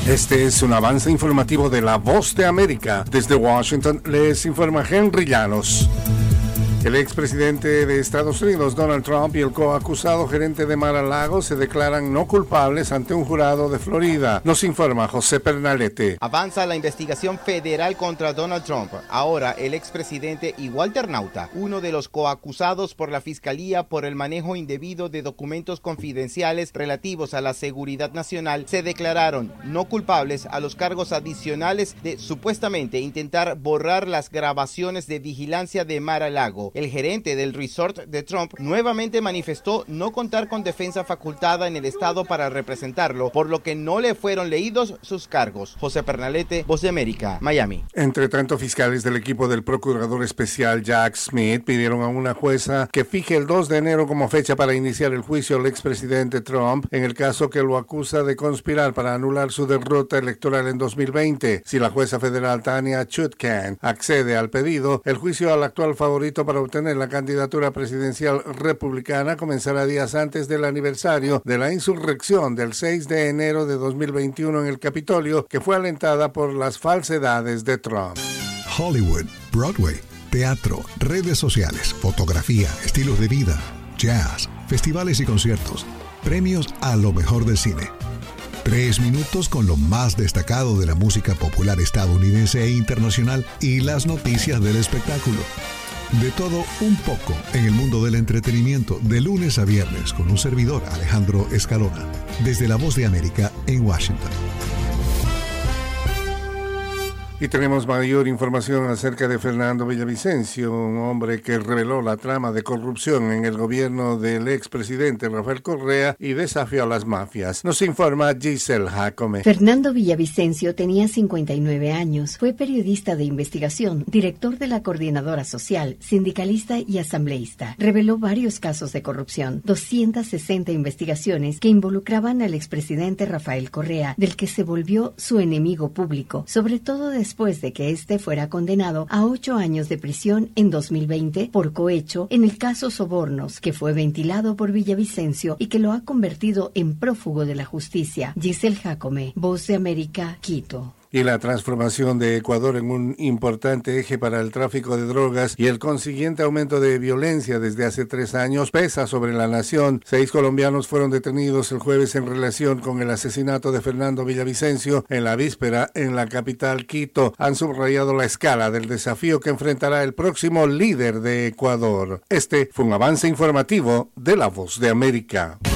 Este es un avance informativo de La Voz de América. Desde Washington les informa Henry Llanos. El expresidente de Estados Unidos, Donald Trump, y el coacusado gerente de Mar-a-Lago se declaran no culpables ante un jurado de Florida. Nos informa José Pernalete. Avanza la investigación federal contra Donald Trump. Ahora, el expresidente y Walter Nauta, uno de los coacusados por la Fiscalía por el manejo indebido de documentos confidenciales relativos a la seguridad nacional, se declararon no culpables a los cargos adicionales de supuestamente intentar borrar las grabaciones de vigilancia de Mar-a-Lago. El gerente del resort de Trump nuevamente manifestó no contar con defensa facultada en el estado para representarlo, por lo que no le fueron leídos sus cargos. José Pernalete, Voz de América, Miami. Entre tanto, fiscales del equipo del procurador especial Jack Smith pidieron a una jueza que fije el 2 de enero como fecha para iniciar el juicio al expresidente Trump en el caso que lo acusa de conspirar para anular su derrota electoral en 2020. Si la jueza federal Tanya Chutkan accede al pedido, el juicio al actual favorito para obtener la candidatura presidencial republicana comenzará días antes del aniversario de la insurrección del 6 de enero de 2021 en el Capitolio, que fue alentada por las falsedades de Trump. Hollywood, Broadway, teatro, redes sociales, fotografía, estilos de vida, jazz, festivales y conciertos, premios a lo mejor del cine. 3 minutos con lo más destacado de la música popular estadounidense e internacional y las noticias del espectáculo. De todo un poco en el mundo del entretenimiento, de lunes a viernes, con un servidor, Alejandro Escalona, desde La Voz de América en Washington. Y tenemos mayor información acerca de Fernando Villavicencio, un hombre que reveló la trama de corrupción en el gobierno del expresidente Rafael Correa y desafió a las mafias. Nos informa Giselle Jacome. Fernando Villavicencio tenía 59 años, fue periodista de investigación, director de la Coordinadora Social, sindicalista y asambleísta. Reveló varios casos de corrupción, 260 investigaciones que involucraban al expresidente Rafael Correa, del que se volvió su enemigo público, sobre todo después de que éste fuera condenado a 8 años de prisión en 2020 por cohecho en el caso Sobornos, que fue ventilado por Villavicencio y que lo ha convertido en prófugo de la justicia. Giselle Jacome, Voz de América, Quito. Y la transformación de Ecuador en un importante eje para el tráfico de drogas y el consiguiente aumento de violencia desde hace 3 años pesa sobre la nación. 6 colombianos fueron detenidos el jueves en relación con el asesinato de Fernando Villavicencio en la víspera en la capital Quito. Han subrayado la escala del desafío que enfrentará el próximo líder de Ecuador. Este fue un avance informativo de La Voz de América.